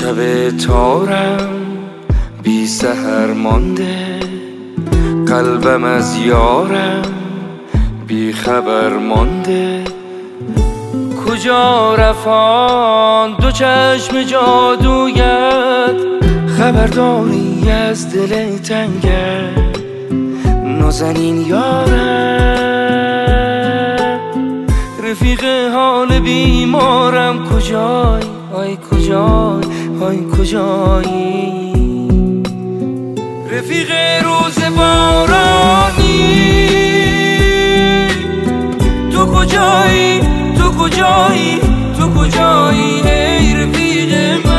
شب تارم بی سحر مانده، قلبم از یارم بی خبر مانده. کجا رفان دو چشم جادویت، خبرداری از دل تنگت نازنین یارم. رفیق حال بیمارم کجای، آی کجای، آی کجایی؟ رفیق روز بارانی تو کجایی، تو کجایی، تو کجایی؟ ای رفیق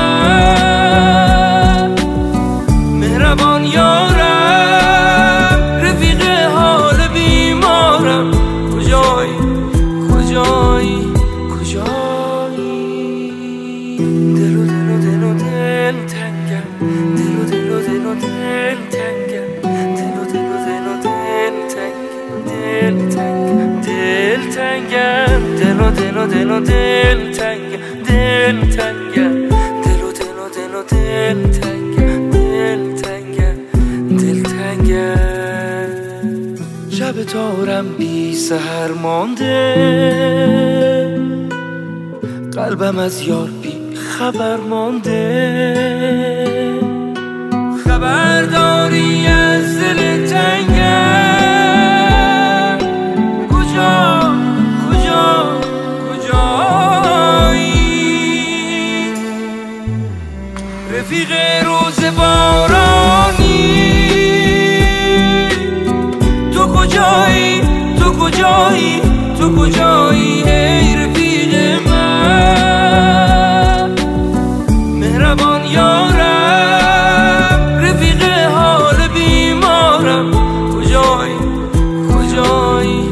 من مهربان یارم، رفیق حال بیمارم کجایی، کجایی، کجایی؟ دل و دل و دل و دل تنگم، دل و دل و دل و دل تنگم، دل و دل و دل و دل تنگم، دل تنگم، دل تنگم، دل و دل و دل و دل تنگم، دل تنگم، دل و دل و دل و دل تنگم، دل تنگم، دل تنگم. شب تارم بی سحر مانده، قلبم از یار بی خبر مانده. خبرداری از دل تنگم کجا، کجا، کجایی؟ رفیق روز بارانی تو کجایی، تو کجایی، تو کجایی؟ ای رفیق من مهربان یارم، رفیق حال بیمارم کجایی، کجایی؟